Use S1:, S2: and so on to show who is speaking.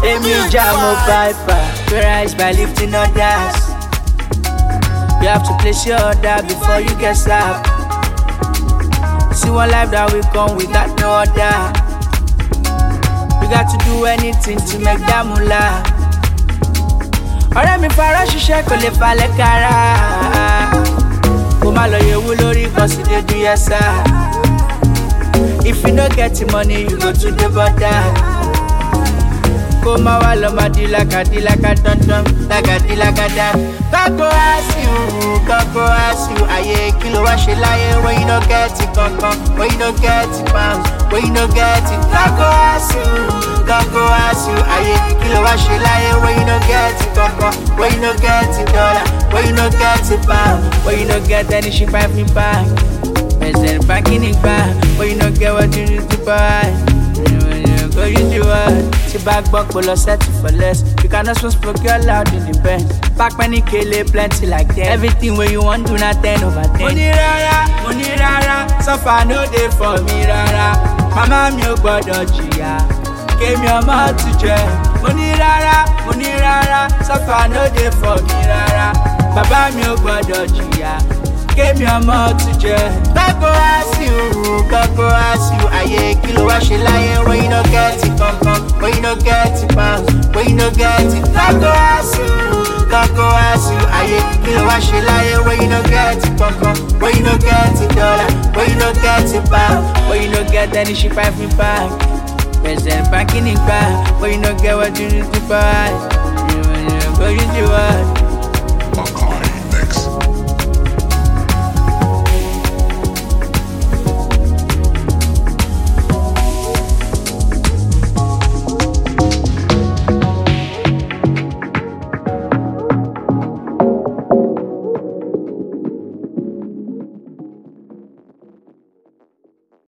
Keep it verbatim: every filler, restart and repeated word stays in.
S1: Emi Jamo Piper, we rise by lifting others. You have to place your order before you get served. See one life that we come without no order. We got to do anything to make that moolah. Ọ̀rẹ́ mi fara ṣiṣẹ́ kò lè falẹ̀ kára. Kó má lọ yẹ̀wò lórí kan sì dé do yes sir. If you no get the money, you go to the border. Go ma wa lo ma di like a di like a dum dum, like a di like a that. God go ask you, God go ask you. Aye, kilo wa she lie when you no get it, kankan, when you no get it, pounds, when you no get it. God go ask you, God go ask you. Aye, kilo wa she lie when you no get it, kankan, when you no get it, dollar, when you no get it, pound, when you no get any she five me back. President banking it back, when you no get what you need to buy. Go you do what? See back buck will settle for less. You cannot smoke your loud in the bed. Back many kill plenty like that. Everything where you want do not ten over ten. Money rara, money rara. So far no day for me rara. Mama mi o gbọdọ̀ jìyà. Came your mouth to jail. Money rara, money rara. So far no day for me rara. Baba mi o gbọdọ̀ jìyà. Came your mouth to jail. God go ask you, God go ask you. Aye, kilo wa she lie when you no get it, kankan, when you no get it, pounds, when you no get it. God go ask you, God go ask you. Aye, kilo wa she lie when you no get it, kankan, when you no get it, dollar, when you no get it, pound, when you no get any she five me back. President banking it back, when you no get what you need to buy. Go you do what?